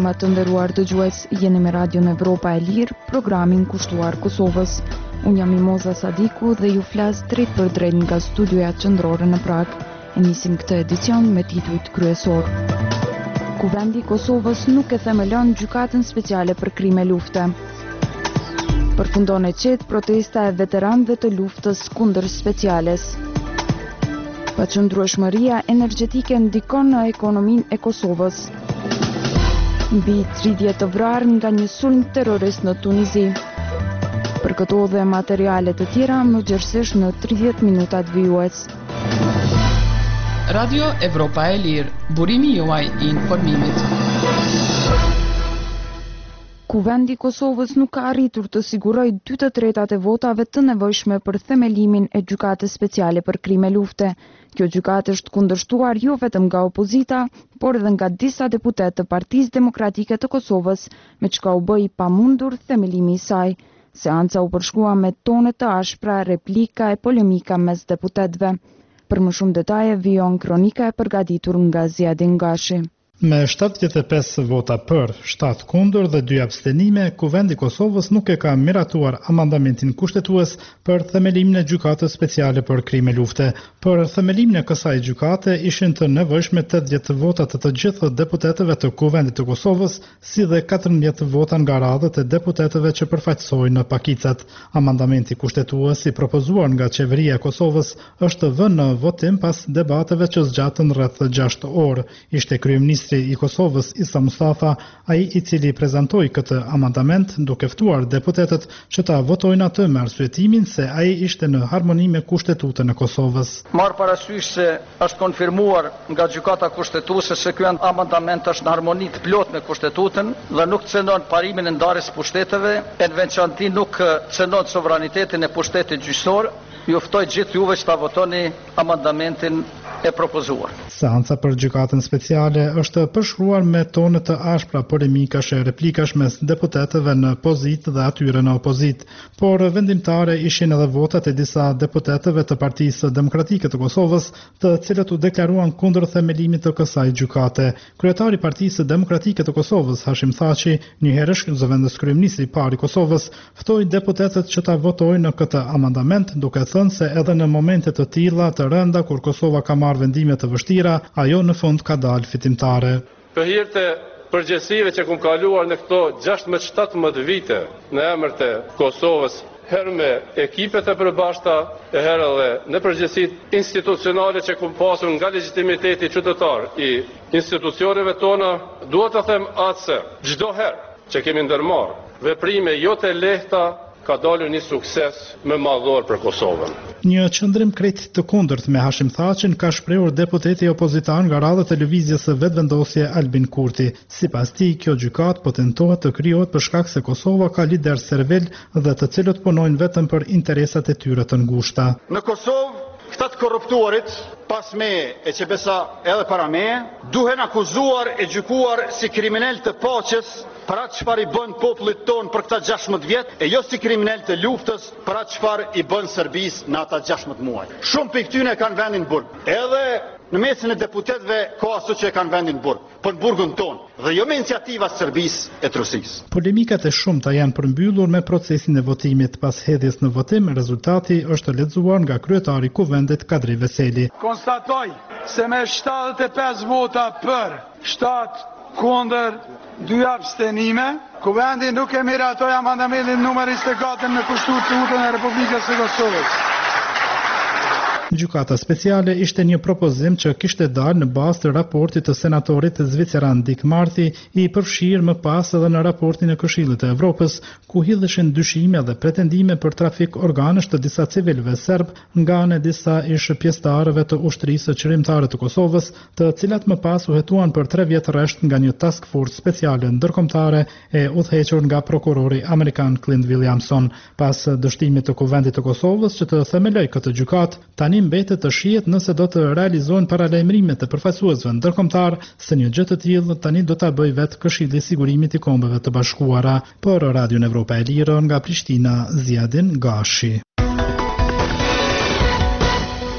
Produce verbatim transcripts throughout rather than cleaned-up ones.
mëngjesma të nderuar dëgjues, jeni me Radion Evropa e Lirë, programin kushtuar Kosovës. Unë jam Mimoza Sadiku dhe ju flas drejt për drejt nga studioja qendrore në Prag. E nisim këtë edicion me titujt kryesor. Kuvendi i Kosovës nuk e themelon gjykatën speciale për krime lufte. Përfundon e qetë protesta e veteranëve të luftës kundër speciales. Paqëndrueshmëria energjetike ndikon në ekonominë e Kosovës. Mbi tridhjetë të vrarë nga një sulm terrorist në Tunizi. Për këto dhe materiale të tjera më gjerësisht në tridhjetë minutat vijues. Radio Evropa e Lirë, burimi juaj i informimit. Kuvendi i Kosovës nuk ka arritur të sigurojë dy të tretat e votave të nevojshme për themelimin e gjykatës speciale për krime lufte. Kjo gjykatë është kundërshtuar jo vetëm nga opozita, por edhe nga disa deputet të Partisë Demokratike të Kosovës, me çka u bë i pamundur themelimi i saj. Seanca u përshkrua me tone të ashpra, replika e polemika mes deputetëve. Për më shumë detaje vijon kronika e përgatitur nga Ziadin Gashi. Me shtatëdhjetë e pesë vota për, shtatë kundër dhe dy abstenime, Kuvendi i Kosovës nuk e ka miratuar amandamentin kushtetues për themelimin e gjykatës speciale për krime lufte. Për themelimin e kësaj gjykate ishin të nevojshme tetëdhjetë vota të të gjithë deputetëve të Kuvendit të Kosovës, si dhe katërmbëdhjetë vota nga radhët e deputetëve që përfaqësojnë pakicat. Amandamenti kushtetues i propozuar nga qeveria e Kosovës është vënë në votim pas debateve që zgjatën rreth gjashtë orë. Ishte kryeministri i Kosovës Isa Mustafa, ai i cili prezantoi këtë amandament duke ftuar deputetët që ta votojnë atë me arsyetimin se ai ishte në harmoni me Kushtetutën e Kosovës. Marr parasysh se është konfirmuar nga gjykata kushtetuese se ky amandament është në harmoni të plotë me Kushtetutën dhe nuk cënon parimin e ndarjes pushteteve, e në veçanti nuk cënon sovranitetin e pushtetit gjyqësor. Ju ftoj gjithë juve që ta votoni amandamentin e propozuar. Seanca për gjykatën speciale është përshkruar me tone të ashpra polemikash e replikash mes deputetëve në pozitë dhe atyre në opozitë, por vendimtare ishin edhe votat e disa deputetëve të Partisë Demokratike të Kosovës, të cilët u deklaruan kundër themelimit të kësaj gjykate. Kryetari i Partisë Demokratike të Kosovës, Hashim Thaçi, njëherësh zëvendës kryeministri i parë i Kosovës, ftoi deputetët që ta votojnë në këtë amandament, duke thënë se edhe në momente të tilla të rënda kur Kosova ka marrë vendime të vështira, ajo në fund ka dalë fitimtare. Për hir të përgjegjësive që kum kaluar në këto gjashtëdhjetë shtatëmbëdhjetë vite në emër të Kosovës, herë me ekipet e përbashkëta, e herë edhe në përgjegjësitë institucionale që kum pasur nga legitimiteti qytetar i institucioneve tona, duhet të them atë se çdo herë që kemi ndërmarrë veprime jo të lehta, ka dalur një sukses më madhor për Kosovën. Një qëndrim krejt të kundërt me Hashim Thaçin ka shprehur deputeti opozitar nga radha e televizjes së vetëvendosje Albin Kurti. Sipas tij, kjo gjykat po tentohet të krijohet për shkak se Kosova ka lider servel dhe të cilët punojnë vetëm për interesat e tyre të ngushta. Në Kosovë, këta të korruptuarit, pas me e që besa edhe para me, duhen akuzuar e gjykuar si kriminal të paqes për atë çfarë i bën popullit ton për këta gjashtëdhjetë vjet, e jo si kriminal të luftës për atë çfarë i bën Serbisë në ata gjashtëdhjetë muaj. Shumë pikë tyne kanë vendin burg. Edhe në mesin e deputetëve ka ato që kanë vendin burg, për burgun ton, dhe jo me iniciativa të Serbisë e të Rusisë. Polemikat e shumta janë përmbyllur me procesin e votimit. Pas hedhjes në votim, rezultati është lexuar nga kryetari i Kuvendit Kadri Veseli. Konstatoj se me shtatëdhjetë e pesë vota për, shtatë kundër, dy abstenime, Kuvendi nuk e miratoi amandamentin numër njëzet e katër në Kushtetutën e Republikës së Kosovës. Gjykata speciale ishte një propozim që kishte dalë në bazë të raportit të senatorit zviceran Dick Marty, i përfshirë më pas edhe në raportin e Këshillit të Evropës, ku hidheshin dyshime dhe pretendime për trafik organësh të disa civilëve serb nga ana e disa ish pjesëtarëve të ushtrisë qërimtare të Kosovës, të cilat më pas u hetuan për tre vjet rresht nga një task force speciale ndërkombëtare e udhëhequr nga prokurori amerikan Clint Williamson. Pas dështimit të Kuvendit të Kosovës që të themeloj këtë gjykatë, tani mbetet të shihet nëse do të realizohen paralajmërimet e përfaqësuesve ndërkombëtar se një gjë të tillë tani do ta bëjë vetë Këshilli i Sigurimit i Kombeve të Bashkuara. Për Radion Evropa e Lirë nga Prishtina, Ziadin Gashi.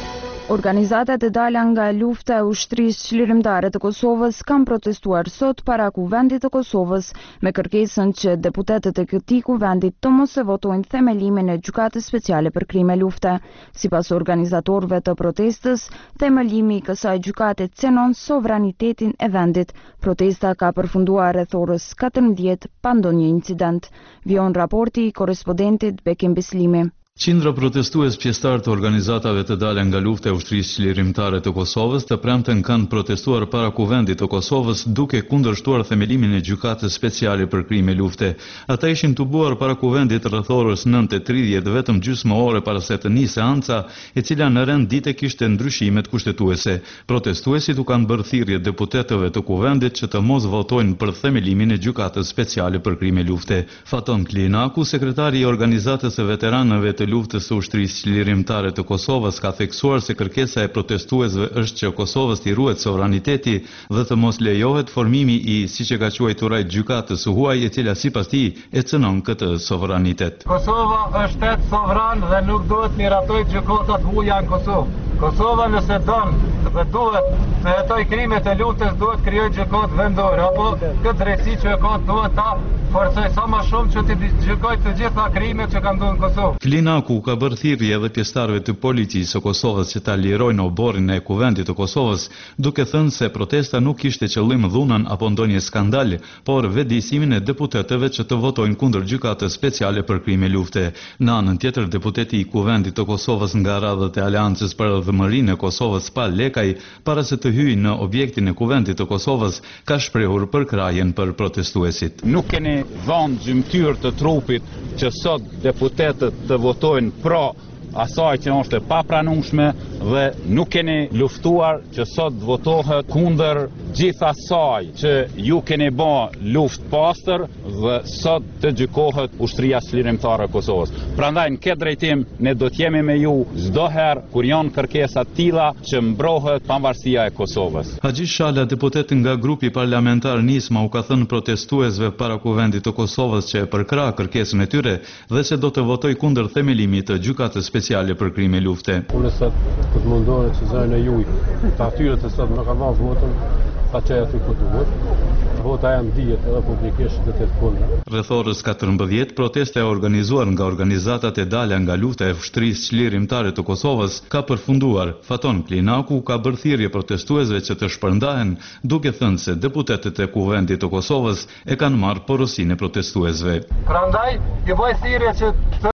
Organizatat e dala nga lufta e ushtrisë çlirimtare të Kosovës kanë protestuar sot para Kuvendit të Kosovës me kërkesën që deputetët e këtij kuvendi të mos e votojnë themelimin e gjykatës speciale për krime lufte. Sipas organizatorëve të protestës, themelimi i kësaj gjykate cenon sovranitetin e vendit. Protesta ka përfunduar rreth orës katërmbëdhjetë pa ndonjë incident. Vion raporti i korrespondentit Bekim Bislimi. Qindra protestues pjesëtar të organizatave të dalë nga lufta e ushtrisë çlirimtare të Kosovës të premten kanë protestuar para Kuvendit të Kosovës duke kundërshtuar themelimin e gjykatës speciale për krime lufte. Ata ishin tubuar para Kuvendit rreth orës nëntë e tridhjetë vetëm gjysmë ore para se të nisë seanca, e cila në rend dite kishte ndryshimet kushtetuese. Protestuesit u kanë bërë thirrje deputetëve të Kuvendit që të mos votojnë për themelimin e gjykatës speciale për krime lufte. Faton Klinaku, sekretari i organizatës së veteranëve të luftës së ushtrisë çlirimtare të Kosovës, ka theksuar se kërkesa e protestuesve është që Kosovës t'i ruhet sovraniteti dhe të mos lejohet formimi i, siç e ka quajtur ai, gjykatës së huaj, e cila sipas tij e cënon këtë sovranitet. Kosova është shtet sovran dhe nuk duhet miratojë gjykata të huaja në Kosovë. Kosova nëse don dhe duhet të hetoj krimet e luftës, duhet krijoj gjykatë vendore, apo këtë drejtësi që ka duhet ta forcoj sa më shumë që të gjykoj të gjitha krimet që kanë ndodhur në Kosovë. Klinaku ka bërë thirrje edhe pjesëtarëve të policisë së Kosovës që ta lirojnë oborrin e Kuvendit të Kosovës, duke thënë se protesta nuk kishte qëllim dhunën apo ndonjë skandal, por vetëdijsimin e deputetëve që të votojnë kundër gjykatës speciale për krime lufte. Në anën tjetër, deputeti i Kuvendit të Kosovës nga radhët e Aleancës për Dhëmërinë e Kosovës, Pal Lekaj, para se të hyjë në objektin e Kuvendit të Kosovës, ka shprehur përkrajen për protestuesit. Nuk keni dhënë gjymtyr të trupit që sot deputetët të votojnë pro asaj që është e papranueshme dhe nuk keni luftuar që sot votohet kundër gjithë asaj që ju keni bë luftë pastër dhe sot të gjykohet ushtria çlirimtare e Kosovës. Prandaj në këtë drejtim ne do të jemi me ju çdo herë kur janë kërkesa të tilla që mbrohet pavarësia e Kosovës. Haxhi Shala, deputet nga grupi parlamentar Nisma, u ka thënë protestuesve para Kuvendit të Kosovës që e përkra kërkesën e tyre dhe se do të votoj kundër themelimit të gjykatës speciale për krime lufte. Unë sot të të mundohet që zërën e juj të atyre të sot më ka marrë votën, ta që e aty ku duhet. Vota jam dihet edhe publikisht dhe të të kundra. Rreth orës katërmbëdhjetë, protesta e organizuar nga organizatat e dala nga lufta e ushtrisë çlirimtare të Kosovës ka përfunduar. Faton Klinaku ka bërë thirrje protestuesve që të shpërndahen, duke thënë se deputetët e Kuvendit të Kosovës e kanë marrë porosinë e protestuesve. Prandaj, ju bëj thirrje që